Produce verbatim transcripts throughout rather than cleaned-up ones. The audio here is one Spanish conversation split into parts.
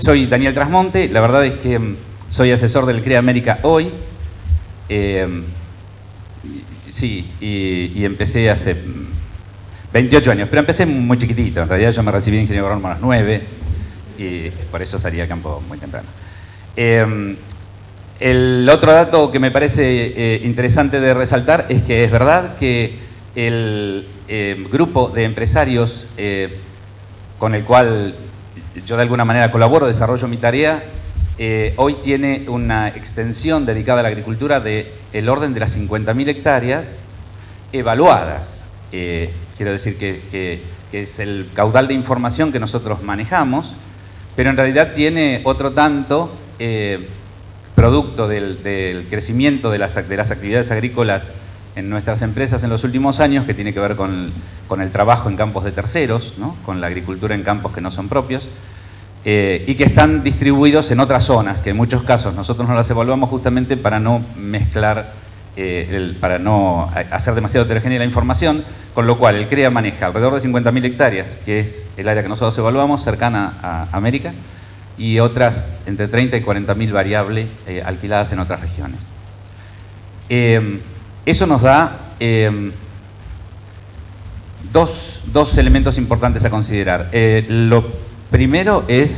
Soy Daniel Trasmonte, la verdad es que um, soy asesor del CREA América hoy. Eh, sí, y, y empecé hace veintiocho años, pero empecé muy chiquitito. En realidad yo me recibí de ingeniero agrónomo a los nueve y por eso salí a campo muy temprano. Eh, el otro dato que me parece eh, interesante de resaltar es que es verdad que el eh, grupo de empresarios eh, con el cual yo de alguna manera colaboro, desarrollo mi tarea, eh, hoy tiene una extensión dedicada a la agricultura del orden de las cincuenta mil hectáreas evaluadas. Eh, quiero decir que, que, que es el caudal de información que nosotros manejamos, pero en realidad tiene otro tanto, eh, producto del, del crecimiento de las, de las actividades agrícolas en nuestras empresas en los últimos años, que tiene que ver con, con el trabajo en campos de terceros, ¿no? Con la agricultura en campos que no son propios, eh, y que están distribuidos en otras zonas, que en muchos casos nosotros no las evaluamos justamente para no mezclar, eh, el, para no hacer demasiado heterogénea la información, con lo cual el CREA maneja alrededor de cincuenta mil hectáreas, que es el área que nosotros evaluamos, cercana a América, y otras entre treinta y cuarenta mil variables eh, alquiladas en otras regiones. Eh, Eso nos da eh, dos, dos elementos importantes a considerar. Eh, lo primero es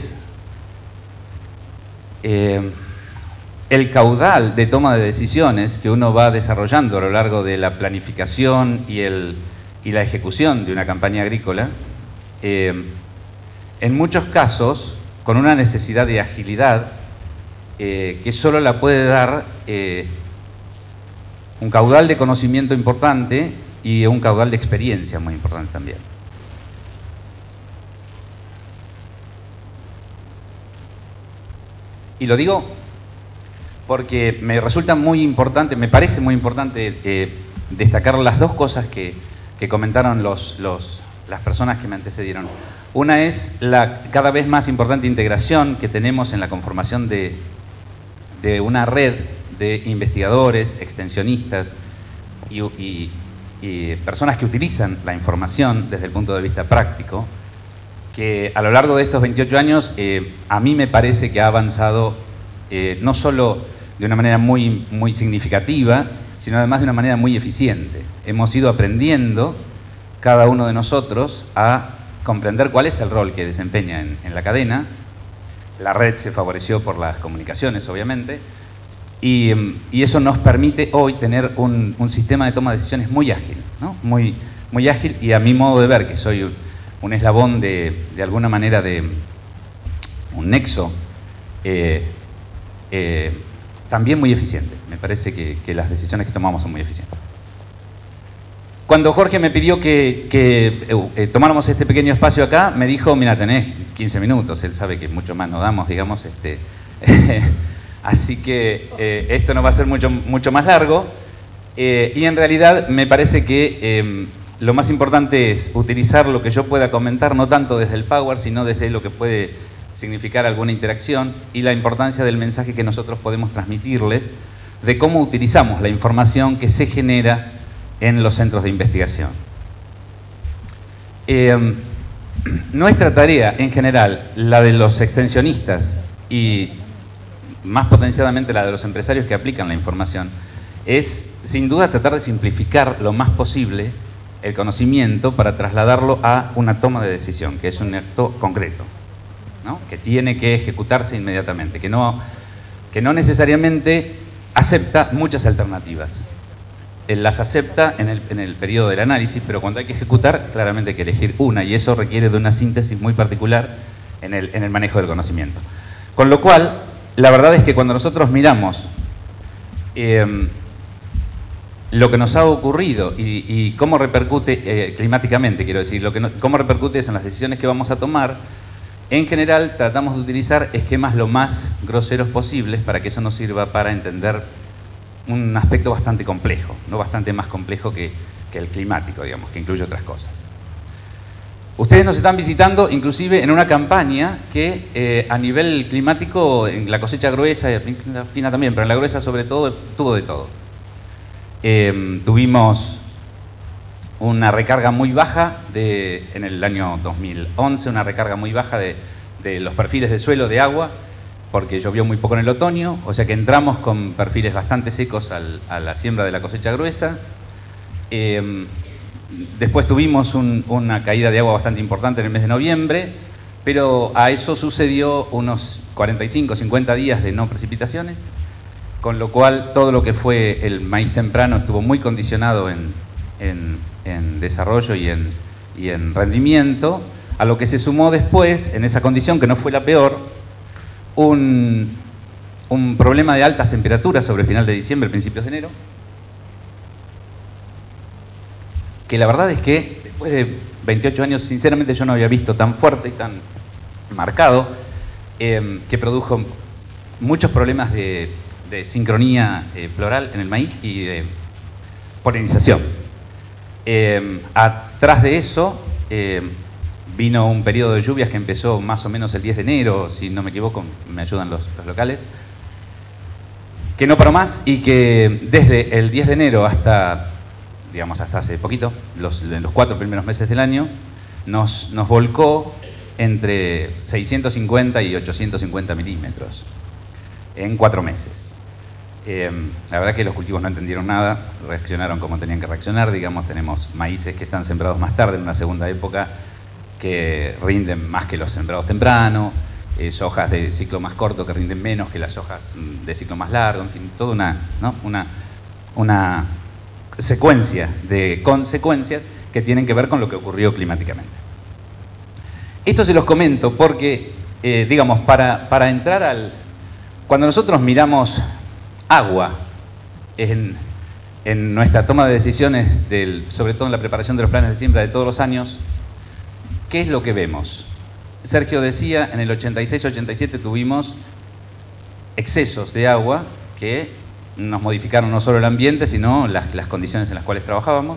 eh, el caudal de toma de decisiones que uno va desarrollando a lo largo de la planificación y, el, y la ejecución de una campaña agrícola, eh, en muchos casos con una necesidad de agilidad eh, que solo la puede dar eh, un caudal de conocimiento importante y un caudal de experiencia muy importante también. Y lo digo porque me resulta muy importante, me parece muy importante eh, destacar las dos cosas que, que comentaron los, los, las personas que me antecedieron. Una es la cada vez más importante integración que tenemos en la conformación de, de una red de investigadores, extensionistas y, y, y personas que utilizan la información desde el punto de vista práctico, que a lo largo de estos veintiocho años eh, a mí me parece que ha avanzado eh, no solo de una manera muy, muy significativa, sino además de una manera muy eficiente. Hemos ido aprendiendo cada uno de nosotros a comprender cuál es el rol que desempeña en, en la cadena. La red se favoreció por las comunicaciones, obviamente, Y, y eso nos permite hoy tener un, un sistema de toma de decisiones muy ágil, ¿no? Muy, muy ágil, y a mi modo de ver, que soy un eslabón de, de alguna manera de un nexo, eh, eh, también muy eficiente. Me parece que, que las decisiones que tomamos son muy eficientes. Cuando Jorge me pidió que, que eh, tomáramos este pequeño espacio acá, me dijo, mira, tenés quince minutos, él sabe que mucho más nos damos, digamos, este... Así que eh, esto no va a ser mucho, mucho más largo, eh, y en realidad me parece que eh, lo más importante es utilizar lo que yo pueda comentar, no tanto desde el Power, sino desde lo que puede significar alguna interacción y la importancia del mensaje que nosotros podemos transmitirles de cómo utilizamos la información que se genera en los centros de investigación. Eh, nuestra tarea en general, la de los extensionistas y más potenciadamente la de los empresarios que aplican la información, es sin duda tratar de simplificar lo más posible el conocimiento para trasladarlo a una toma de decisión, que es un acto concreto, ¿no? Que tiene que ejecutarse inmediatamente, que no, que no necesariamente acepta muchas alternativas. Él las acepta en el, en el periodo del análisis, pero cuando hay que ejecutar, claramente hay que elegir una, y eso requiere de una síntesis muy particular en el, en el manejo del conocimiento. Con lo cual, la verdad es que cuando nosotros miramos eh, lo que nos ha ocurrido y, y cómo repercute eh, climáticamente, quiero decir, lo que no, cómo repercute eso en las decisiones que vamos a tomar, en general tratamos de utilizar esquemas lo más groseros posibles para que eso nos sirva para entender un aspecto bastante complejo, no bastante más complejo que, que el climático, digamos, que incluye otras cosas. Ustedes nos están visitando inclusive en una campaña que eh, a nivel climático, en la cosecha gruesa y en la fina también, pero en la gruesa sobre todo, tuvo de todo. Eh, tuvimos una recarga muy baja de, en el año dos mil once, una recarga muy baja de, de los perfiles de suelo de agua, porque llovió muy poco en el otoño, o sea que entramos con perfiles bastante secos al, a la siembra de la cosecha gruesa. Eh, después tuvimos un, una caída de agua bastante importante en el mes de noviembre, pero a eso sucedió unos cuarenta y cinco, cincuenta días de no precipitaciones, con lo cual todo lo que fue el maíz temprano estuvo muy condicionado en, en, en desarrollo y en, y en rendimiento, a lo que se sumó después, en esa condición que no fue la peor, un, un problema de altas temperaturas sobre el final de diciembre, principios de enero, que la verdad es que después de veintiocho años, sinceramente yo no había visto tan fuerte y tan marcado, eh, que produjo muchos problemas de, de sincronía eh, floral en el maíz y de polinización. Eh, atrás de eso eh, vino un periodo de lluvias que empezó más o menos el diez de enero, si no me equivoco, me ayudan los, los locales, que no paró más y que desde el diez de enero hasta, digamos, hasta hace poquito, los, los cuatro primeros meses del año, nos, nos volcó entre seiscientos cincuenta y ochocientos cincuenta milímetros en cuatro meses. Eh, la verdad que los cultivos no entendieron nada, reaccionaron como tenían que reaccionar. Digamos, tenemos maíces que están sembrados más tarde, en una segunda época, que rinden más que los sembrados temprano, eh, sojas de ciclo más corto que rinden menos que las hojas de ciclo más largo, en fin, toda una, ¿no? una, una secuencia de consecuencias que tienen que ver con lo que ocurrió climáticamente. Esto se los comento porque, eh, digamos, para, para entrar al... Cuando nosotros miramos agua en, en nuestra toma de decisiones, del, sobre todo en la preparación de los planes de siembra de todos los años, ¿qué es lo que vemos? Sergio decía, en el ochenta y seis ochenta y siete tuvimos excesos de agua que nos modificaron no solo el ambiente, sino las, las condiciones en las cuales trabajábamos.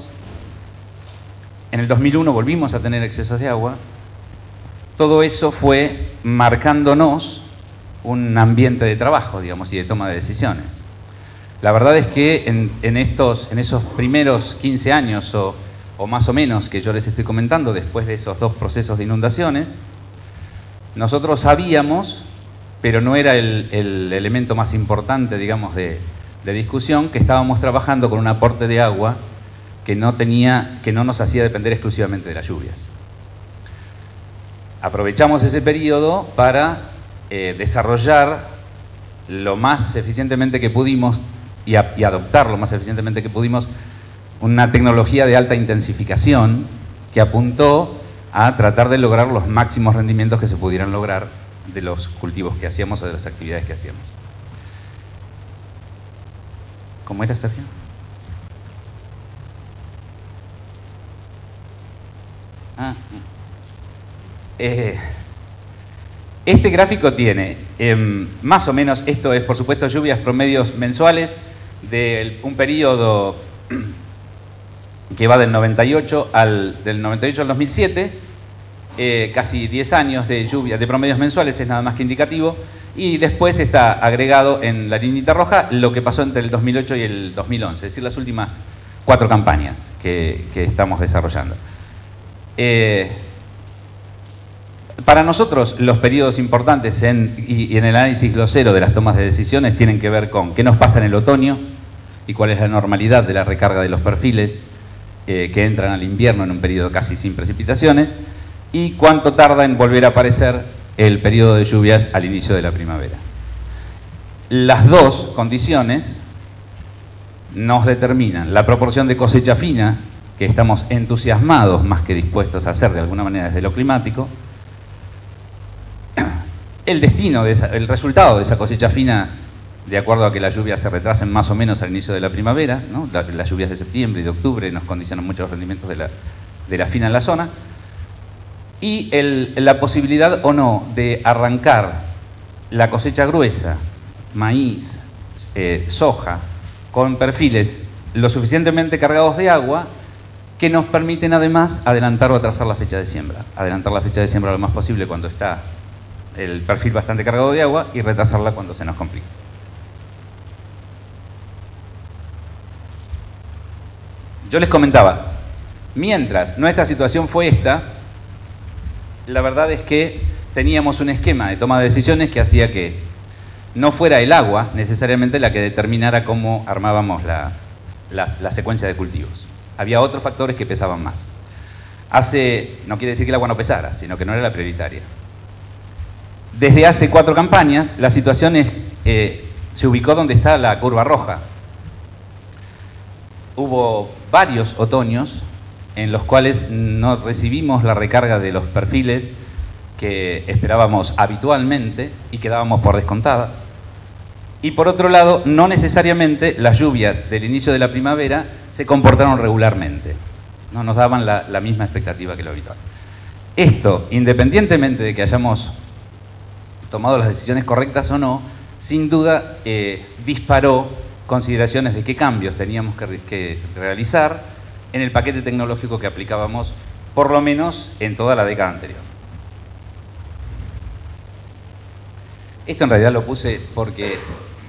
En el dos mil uno volvimos a tener excesos de agua. Todo eso fue marcándonos un ambiente de trabajo, digamos, y de toma de decisiones. La verdad es que en, en, estos, en esos primeros quince años o, o más o menos que yo les estoy comentando, después de esos dos procesos de inundaciones, nosotros sabíamos, pero no era el, el elemento más importante, digamos, de, de discusión, que estábamos trabajando con un aporte de agua que no tenía, que no nos hacía depender exclusivamente de las lluvias. Aprovechamos ese periodo para eh, desarrollar lo más eficientemente que pudimos y, a, y adoptar lo más eficientemente que pudimos una tecnología de alta intensificación que apuntó a tratar de lograr los máximos rendimientos que se pudieran lograr de los cultivos que hacíamos o de las actividades que hacíamos. ¿Cómo era, Sergio? Ah, eh, este gráfico tiene eh, más o menos, esto es por supuesto lluvias promedios mensuales de un periodo que va del noventa y ocho al del noventa y ocho al dos mil siete, eh, casi diez años de lluvias de promedios mensuales, es nada más que indicativo, y después está agregado en la lineita roja lo que pasó entre el dos mil ocho y el dos mil once, es decir, las últimas cuatro campañas que, que estamos desarrollando. Eh, para nosotros los periodos importantes en, y, y en el análisis glosero de las tomas de decisiones tienen que ver con qué nos pasa en el otoño y cuál es la normalidad de la recarga de los perfiles eh, que entran al invierno en un periodo casi sin precipitaciones, y cuánto tarda en volver a aparecer el periodo de lluvias al inicio de la primavera. Las dos condiciones nos determinan la proporción de cosecha fina que estamos entusiasmados más que dispuestos a hacer de alguna manera desde lo climático, el destino, de esa, el resultado de esa cosecha fina, de acuerdo a que las lluvias se retrasen más o menos al inicio de la primavera, ¿no? La, las lluvias de septiembre y de octubre nos condicionan mucho los rendimientos de la, de la fina en la zona, y el, la posibilidad o no de arrancar la cosecha gruesa, maíz, eh, soja, con perfiles lo suficientemente cargados de agua que nos permiten además adelantar o atrasar la fecha de siembra. Adelantar la fecha de siembra lo más posible cuando está el perfil bastante cargado de agua y retrasarla cuando se nos complica. Yo les comentaba, mientras nuestra situación fue esta, la verdad es que teníamos un esquema de toma de decisiones que hacía que no fuera el agua necesariamente la que determinara cómo armábamos la, la, la secuencia de cultivos. Había otros factores que pesaban más. Hace, no quiere decir que el agua no pesara, sino que no era la prioritaria. Desde hace cuatro campañas, la situación es, eh, se ubicó donde está la curva roja. Hubo varios otoños en los cuales no recibimos la recarga de los perfiles que esperábamos habitualmente y que dábamos por descontada. Y por otro lado, no necesariamente las lluvias del inicio de la primavera se comportaron regularmente. No nos daban la, la misma expectativa que lo habitual. Esto, independientemente de que hayamos tomado las decisiones correctas o no, sin duda eh, disparó consideraciones de qué cambios teníamos que, que realizar en el paquete tecnológico que aplicábamos, por lo menos en toda la década anterior. Esto en realidad lo puse porque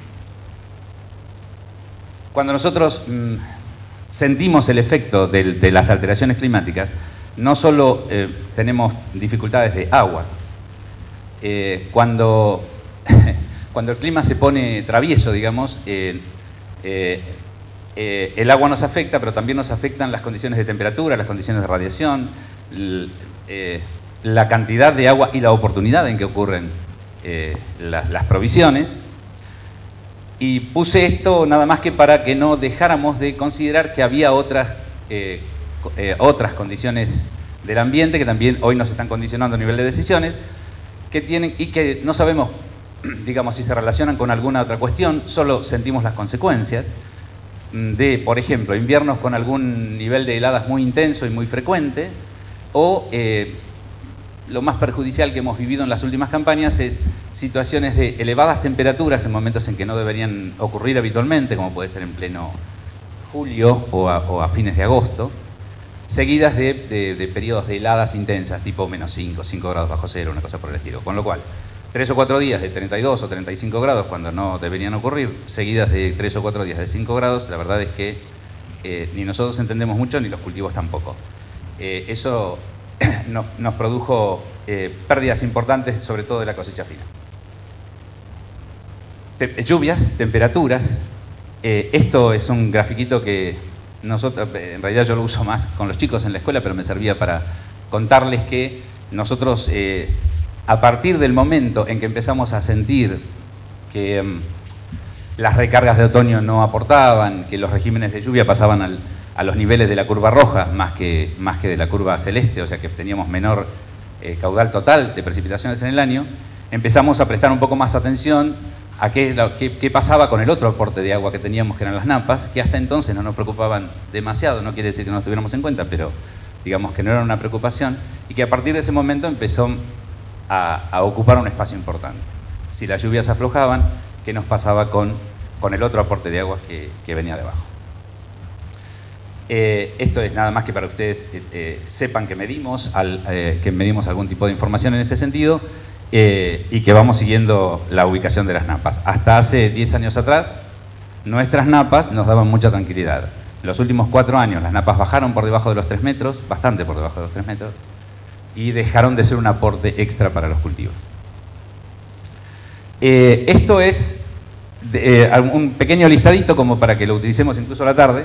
cuando nosotros mmm, sentimos el efecto de, de las alteraciones climáticas, no solo eh, tenemos dificultades de agua, eh, cuando, cuando el clima se pone travieso, digamos, eh, eh, eh, el agua nos afecta, pero también nos afectan las condiciones de temperatura, las condiciones de radiación, l, eh, la cantidad de agua y la oportunidad en que ocurren eh, la, las provisiones. Y puse esto nada más que para que no dejáramos de considerar que había otras, eh, eh, otras condiciones del ambiente que también hoy nos están condicionando a nivel de decisiones, que tienen y que no sabemos, digamos, si se relacionan con alguna otra cuestión, solo sentimos las consecuencias de, por ejemplo, inviernos con algún nivel de heladas muy intenso y muy frecuente, o eh, lo más perjudicial que hemos vivido en las últimas campañas es situaciones de elevadas temperaturas en momentos en que no deberían ocurrir habitualmente, como puede ser en pleno julio o a, o a fines de agosto, seguidas de, de, de periodos de heladas intensas, tipo menos cinco, cinco grados bajo cero, una cosa por el estilo. Con lo cual, tres o cuatro días de treinta y dos o treinta y cinco grados cuando no deberían ocurrir, seguidas de tres o cuatro días de cinco grados, la verdad es que eh, ni nosotros entendemos mucho ni los cultivos tampoco. Eh, eso nos, nos produjo eh, pérdidas importantes, sobre todo de la cosecha fina. Te, lluvias, temperaturas. Eh, esto es un grafiquito que nosotros, en realidad yo lo uso más con los chicos en la escuela, pero me servía para contarles que nosotros, eh, a partir del momento en que empezamos a sentir que um, las recargas de otoño no aportaban, que los regímenes de lluvia pasaban al, a los niveles de la curva roja más que, más que de la curva celeste, o sea que teníamos menor eh, caudal total de precipitaciones en el año, empezamos a prestar un poco más atención a qué, qué, qué pasaba con el otro aporte de agua que teníamos, que eran las napas, que hasta entonces no nos preocupaban demasiado, no quiere decir que no nos tuviéramos en cuenta, pero digamos que no era una preocupación, y que a partir de ese momento empezó a, a ocupar un espacio importante. Si las lluvias aflojaban, ¿qué nos pasaba con, con el otro aporte de agua que, que venía debajo? Eh, esto es nada más que para que ustedes eh, sepan que medimos, al, eh, que medimos algún tipo de información en este sentido, eh, y que vamos siguiendo la ubicación de las napas. Hasta hace diez años atrás, nuestras napas nos daban mucha tranquilidad. En los últimos cuatro años las napas bajaron por debajo de los tres metros, bastante por debajo de los tres metros, y dejaron de ser un aporte extra para los cultivos. Eh, esto es de, eh, un pequeño listadito como para que lo utilicemos incluso a la tarde,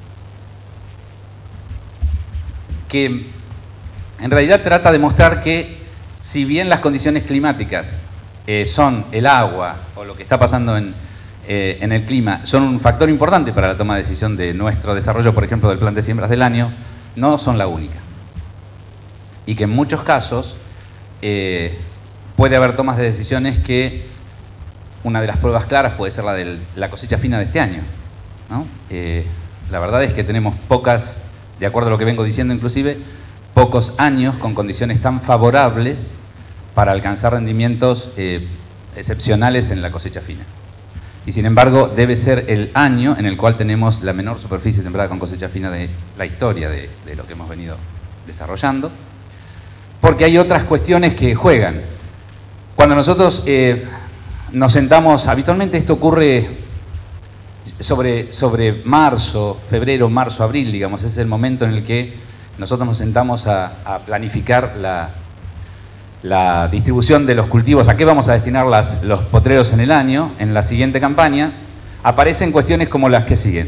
que en realidad trata de mostrar que si bien las condiciones climáticas eh, son el agua o lo que está pasando en, eh, en el clima, son un factor importante para la toma de decisión de nuestro desarrollo, por ejemplo, del plan de siembras del año, no son la única. Y que en muchos casos eh, puede haber tomas de decisiones que una de las pruebas claras puede ser la de la cosecha fina de este año, ¿no? Eh, la verdad es que tenemos pocas, de acuerdo a lo que vengo diciendo inclusive, pocos años con condiciones tan favorables para alcanzar rendimientos eh, excepcionales en la cosecha fina. Y sin embargo, debe ser el año en el cual tenemos la menor superficie sembrada con cosecha fina de la historia de, de lo que hemos venido desarrollando, porque hay otras cuestiones que juegan. Cuando nosotros eh, nos sentamos, habitualmente esto ocurre sobre, sobre marzo, febrero, marzo, abril, digamos, ese es el momento en el que nosotros nos sentamos a, a planificar la, la distribución de los cultivos, a qué vamos a destinar las, los potreros en el año, en la siguiente campaña, aparecen cuestiones como las que siguen.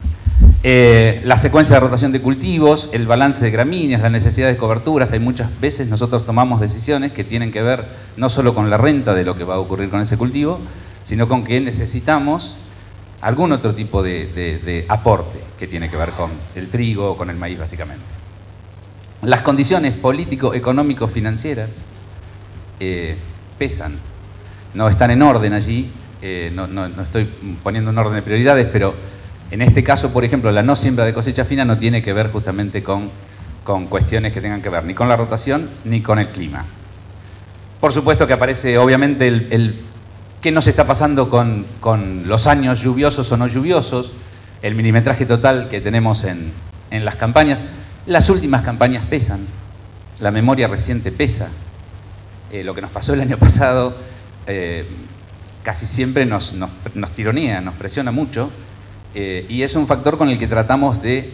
Eh, la secuencia de rotación de cultivos, el balance de gramíneas, la necesidad de coberturas. Hay muchas veces nosotros tomamos decisiones que tienen que ver no solo con la renta de lo que va a ocurrir con ese cultivo, sino con que necesitamos algún otro tipo de, de, de aporte que tiene que ver con el trigo o con el maíz básicamente. Las condiciones político-económico-financieras eh, pesan, no están en orden allí, eh, no, no, no estoy poniendo un orden de prioridades, pero en este caso, por ejemplo, la no siembra de cosecha fina no tiene que ver justamente con, con cuestiones que tengan que ver ni con la rotación ni con el clima. Por supuesto que aparece obviamente el, el qué nos está pasando con, con los años lluviosos o no lluviosos, el milimetraje total que tenemos en, en las campañas. Las últimas campañas pesan, la memoria reciente pesa. Eh, lo que nos pasó el año pasado eh, casi siempre nos, nos, nos tironea, nos presiona mucho. Eh, y es un factor con el que tratamos de,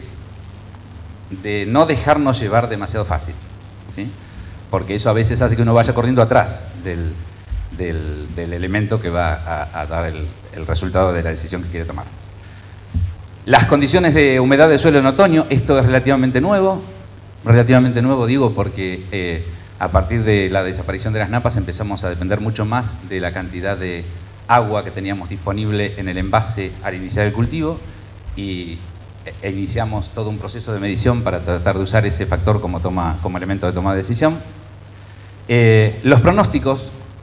de no dejarnos llevar demasiado fácil, ¿sí? Porque eso a veces hace que uno vaya corriendo atrás del, del, del elemento que va a, a dar el, el resultado de la decisión que quiere tomar. Las condiciones de humedad del suelo en otoño, esto es relativamente nuevo, relativamente nuevo digo porque eh, a partir de la desaparición de las napas empezamos a depender mucho más de la cantidad de agua que teníamos disponible en el envase al iniciar el cultivo y e iniciamos todo un proceso de medición para tratar de usar ese factor como, toma, como elemento de toma de decisión. Eh, los pronósticos,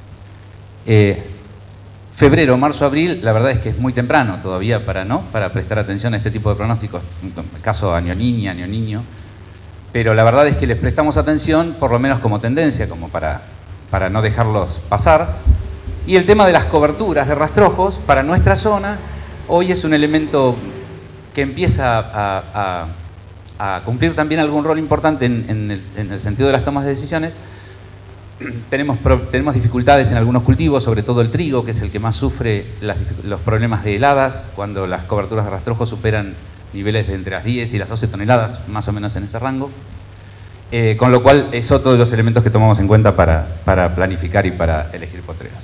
eh, febrero, marzo, abril, la verdad es que es muy temprano todavía para, ¿no? para prestar atención a este tipo de pronósticos, en el caso año niña, año niño, pero la verdad es que les prestamos atención por lo menos como tendencia, como para, para no dejarlos pasar. Y el tema de las coberturas de rastrojos para nuestra zona hoy es un elemento que empieza a, a, a cumplir también algún rol importante en, en, el, en el sentido de las tomas de decisiones. Tenemos, pro, tenemos dificultades en algunos cultivos, sobre todo el trigo, que es el que más sufre las, los problemas de heladas, cuando las coberturas de rastrojos superan niveles de entre las diez y las doce toneladas, más o menos en ese rango. Eh, con lo cual es otro de los elementos que tomamos en cuenta para, para planificar y para elegir potreros.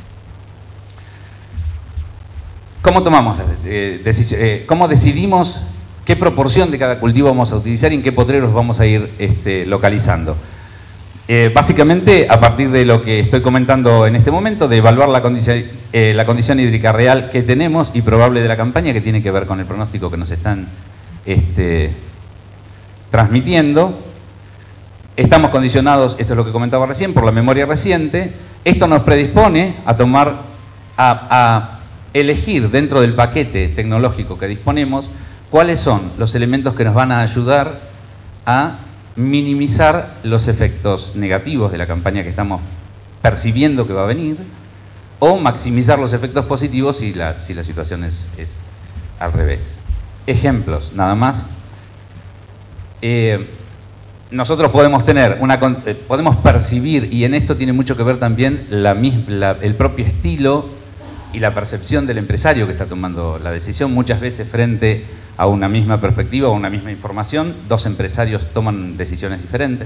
¿Cómo tomamos eh, eh, cómo decidimos qué proporción de cada cultivo vamos a utilizar y en qué potreros vamos a ir este, localizando? Eh, básicamente, a partir de lo que estoy comentando en este momento, de evaluar la condición, eh, la condición hídrica real que tenemos y probable de la campaña, que tiene que ver con el pronóstico que nos están este, transmitiendo. Estamos condicionados, esto es lo que comentaba recién, por la memoria reciente. Esto nos predispone a tomar, a, a elegir dentro del paquete tecnológico que disponemos cuáles son los elementos que nos van a ayudar a minimizar los efectos negativos de la campaña que estamos percibiendo que va a venir, o maximizar los efectos positivos si la, si la situación es, es al revés. Ejemplos, nada más. Eh, nosotros podemos tener una, eh, podemos percibir, y en esto tiene mucho que ver también la, la, el propio estilo y la percepción del empresario que está tomando la decisión. Muchas veces frente a una misma perspectiva o una misma información, dos empresarios toman decisiones diferentes.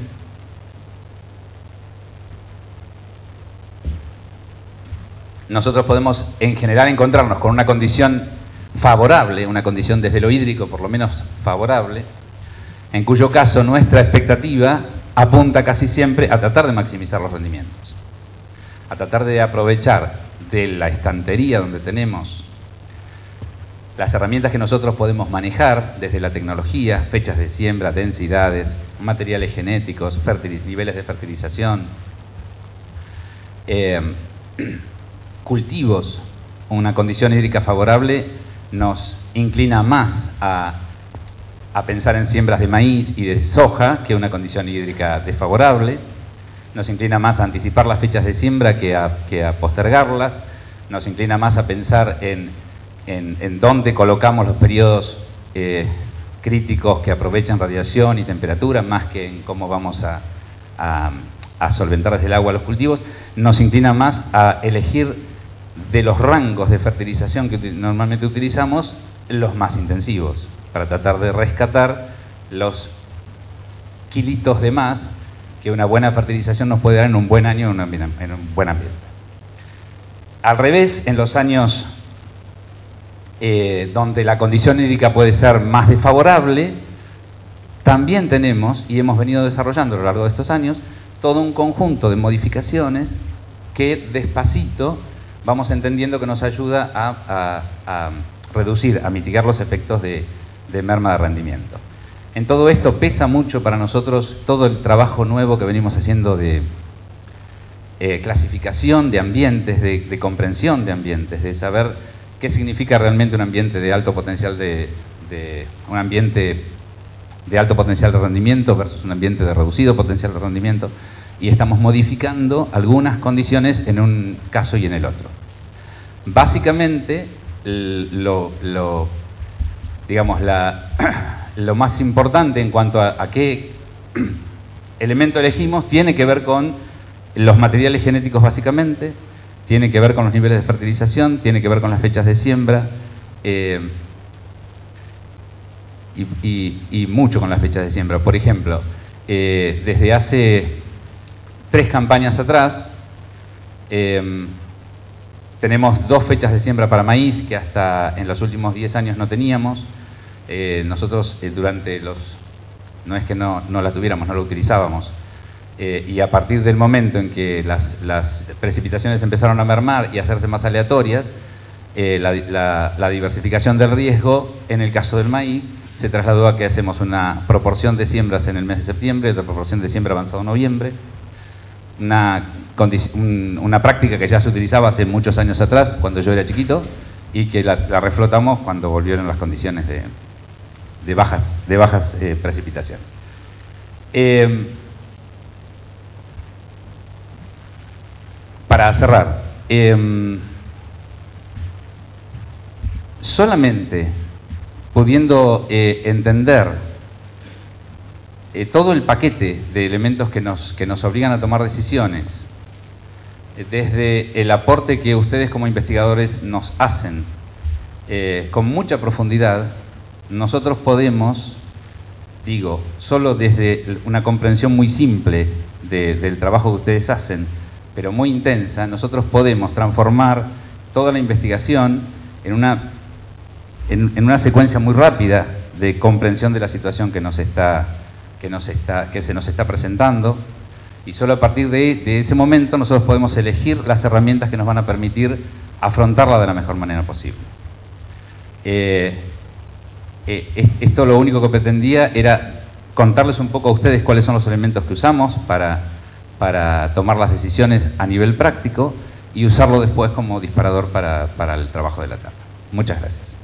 Nosotros podemos en general encontrarnos con una condición favorable, una condición desde lo hídrico por lo menos favorable, en cuyo caso nuestra expectativa apunta casi siempre a tratar de maximizar los rendimientos, a tratar de aprovechar de la estantería donde tenemos las herramientas que nosotros podemos manejar desde la tecnología, fechas de siembra, densidades, materiales genéticos, niveles de fertilización, eh, cultivos. Una condición hídrica favorable nos inclina más a, a pensar en siembras de maíz y de soja que una condición hídrica desfavorable. Nos inclina más a anticipar las fechas de siembra que a, que a postergarlas. Nos inclina más a pensar en, en, en dónde colocamos los periodos eh, críticos que aprovechan radiación y temperatura, más que en cómo vamos a, a, a solventar desde el agua los cultivos. Nos inclina más a elegir de los rangos de fertilización que normalmente utilizamos los más intensivos, para tratar de rescatar los kilitos de más que una buena fertilización nos puede dar en un buen año, en un, en un buen ambiente. Al revés, en los años eh, donde la condición hídrica puede ser más desfavorable, también tenemos, y hemos venido desarrollando a lo largo de estos años, todo un conjunto de modificaciones que despacito vamos entendiendo que nos ayuda a, a, a reducir, a mitigar los efectos de, de merma de rendimiento. En todo esto pesa mucho para nosotros todo el trabajo nuevo que venimos haciendo de eh, clasificación de ambientes, de, de comprensión de ambientes, de saber qué significa realmente un ambiente de alto potencial de, de un ambiente de alto potencial de rendimiento versus un ambiente de reducido potencial de rendimiento, y estamos modificando algunas condiciones en un caso y en el otro. Básicamente, lo, lo, digamos, la, lo más importante en cuanto a, a qué elemento elegimos tiene que ver con los materiales genéticos básicamente, tiene que ver con los niveles de fertilización, tiene que ver con las fechas de siembra, eh, y, y, y mucho con las fechas de siembra. Por ejemplo, eh, desde hace tres campañas atrás, eh, tenemos dos fechas de siembra para maíz que hasta en los últimos diez años no teníamos. Eh, nosotros eh, durante los... no es que no, no la tuviéramos, no la utilizábamos. Eh, y a partir del momento en que las, las precipitaciones empezaron a mermar y a hacerse más aleatorias, eh, la, la, la diversificación del riesgo, en el caso del maíz, se trasladó a que hacemos una proporción de siembras en el mes de septiembre, otra proporción de siembra avanzado en noviembre. Una, una práctica que ya se utilizaba hace muchos años atrás, cuando yo era chiquito, y que la, la reflotamos cuando volvieron las condiciones de, de bajas, de bajas eh, precipitaciones. Eh, para cerrar, eh, solamente pudiendo eh, entender Eh, todo el paquete de elementos que nos, que nos obligan a tomar decisiones, eh, desde el aporte que ustedes como investigadores nos hacen, eh, con mucha profundidad, nosotros podemos, digo, solo desde una comprensión muy simple de, del trabajo que ustedes hacen, pero muy intensa, nosotros podemos transformar toda la investigación en una, en, en una secuencia muy rápida de comprensión de la situación que nos está Que, nos está, que se nos está presentando, y solo a partir de, de ese momento nosotros podemos elegir las herramientas que nos van a permitir afrontarla de la mejor manera posible. Eh, eh, esto lo único que pretendía era contarles un poco a ustedes cuáles son los elementos que usamos para, para tomar las decisiones a nivel práctico y usarlo después como disparador para, para el trabajo de la etapa. Muchas gracias.